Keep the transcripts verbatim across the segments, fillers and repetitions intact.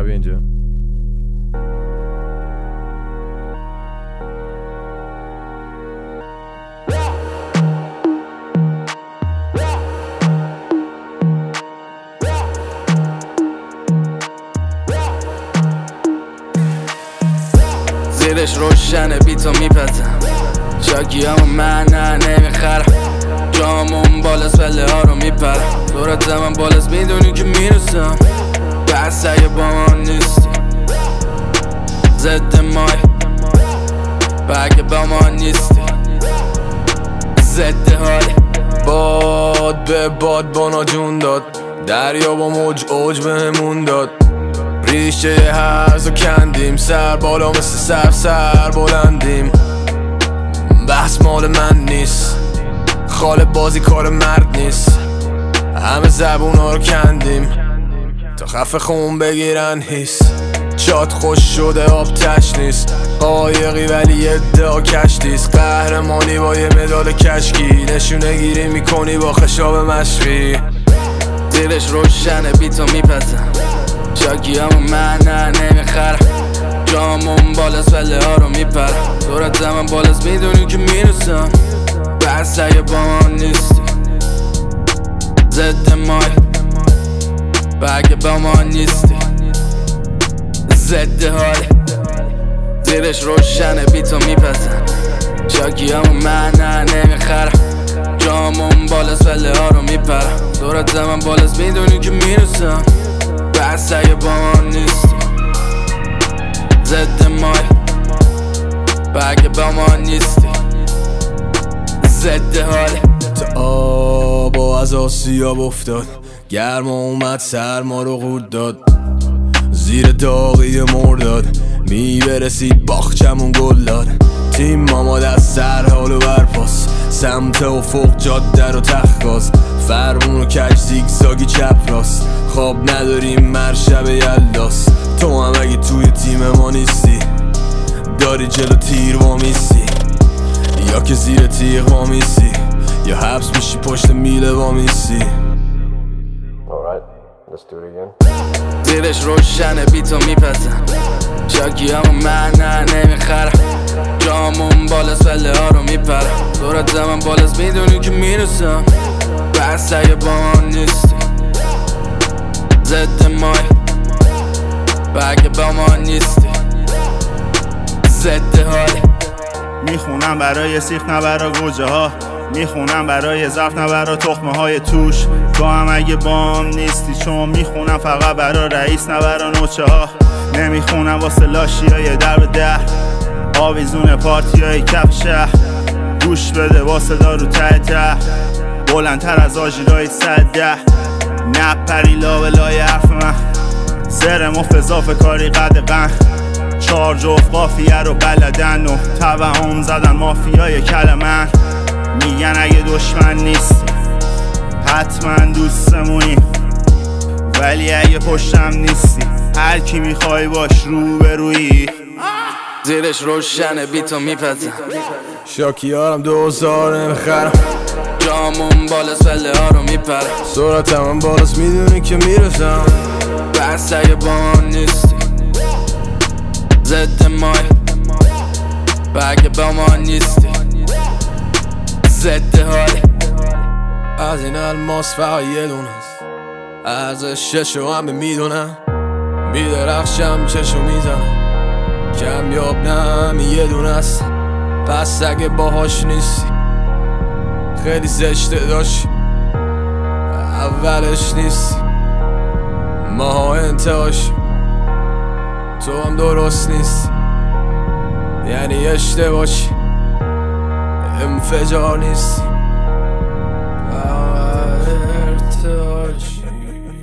بیا اینجا. زیرش روشنه بیتو میپزم، چاکی همون من نه نمیخرم، جامون بالاست پله ها رو میپرم، دورت زمان بالاست میدونی که میرسم، بس اگه با من نیستی ضد مای، بگه با من نیستی ضد حالی. باد به باد بانا جون داد، دریا با موج اوج بهمون داد، ریشه هرزو کندیم، سر بالا مثل سر سر بلندیم. بحث مال من نیست، خاله بازی کار مرد نیست، همه زبون ها رو کندیم تا خفه خون بگیرن هیس. چات خوش شده آب تش نیست، قایقی ولی ادعا کشتیست، قهرمانی با یه مدال کشکی، نشونه گیری میکنی با خشاب مشقی. زیرش روشنه بیتو میپزم، چاکی همون من نه نمیخرم، جامون بالاست پله ها رو میپرم، دورت زمان بالاست میدونی که میرسم، بس اگه با من نیستی ضد مای، بگه با من نیستی ضد حالی. زیرش روشنه بیتو میپزم، چاکی همون من نه نمیخرم، جامون بالاست پله ها رو میپرم، دورت زمان بالاست میدونی که میرسم، بس اگه با من نیستی ضد مای، بگه با من نیستی ضد حالی. تا آب و از آسیاب افتاد، گرما اومد سرما رو قورت داد، زیر داغی مرداد میبرسید باخچمون گل داد. تیم ماما دست سر حال و برپاس، سمت افق جاده رو تخت، فرمون و کج زیگزاگی چپ راست، خواب نداریم مرشب یلداس. تو هم اگه توی تیم ما نیستی داری جلو تیر وامیستی، یا که زیر تیغ وامیستی، یا حبس میشی پشت میله وامیستی. زیرش روشنه بیتو میپزم، چاکی همون من نه نمیخرم، جامون بالاست پله ها رو میپرم، دورت زمان بالاست میدونی که میرسم، بس اگه با من نیستی ضد مای، بگه با من نیستی ضد حالی. میخونم برای سیخ نه برا گوجه ها، میخونم برای ظرف نه برا تخمه های توش، تو هم اگه بام نیستی، چون میخونم فقط برا رئیس نه برا نوچه ها، نمیخونم واسه لاشی های در به در، آویزون پارتی های کف شهر، گوش بده واسه دارو ته ته، بلندتر از آژیرهای صد ده، نپری لا به لای حرف من، زر مفت اضافه کاری قد قن، چار جفت قافیه رو بلدن و توهم زدن مافیای کلمن، میگن اگه دشمن نیست حتما دوستمونی، ولی اگه پشتم نیستی هر کی میخوای باش رو به روی. زیرش روشنه بیتو میپزم، شاکیارم دوزار نمیخرم، جامون بالاست پله ها رو میپرم، سرعتم هم بالاست میدونی که میرسم، بس اگه با من نیستی ضد مای، بگه با من نیستی ضد حالی. از این الماس فقط یه دونست، ارزش ششو همه میدونم، میدرخشم چشو میزنم، کمیاب نه همین یه دونست، پس اگه باهاش نیستی خیلی زشته داشت، اولش نیستی ماها انتهاش، تو هم درست نیستی یعنی اشتباهی، انفجار نیستی ارتعاشی.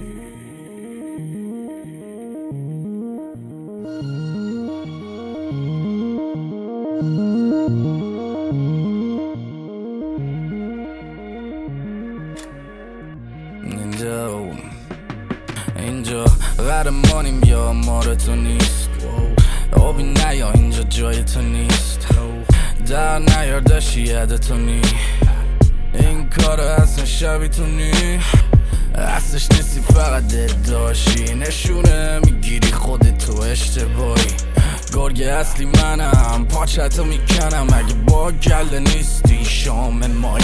اینجا اینجا قهرمانیم یا ماره تو نیست، آبی نیا اینجا جای تو نیست، در نیار داشتی یاد تو نی، این کار اصلا شبی تو نی، اصلش نیستی فقط داشی نشونه میگیری خودتو اشتباهی گرگ اصلی منم پاچتو میکنم اگه با گله نیستی شامل ماه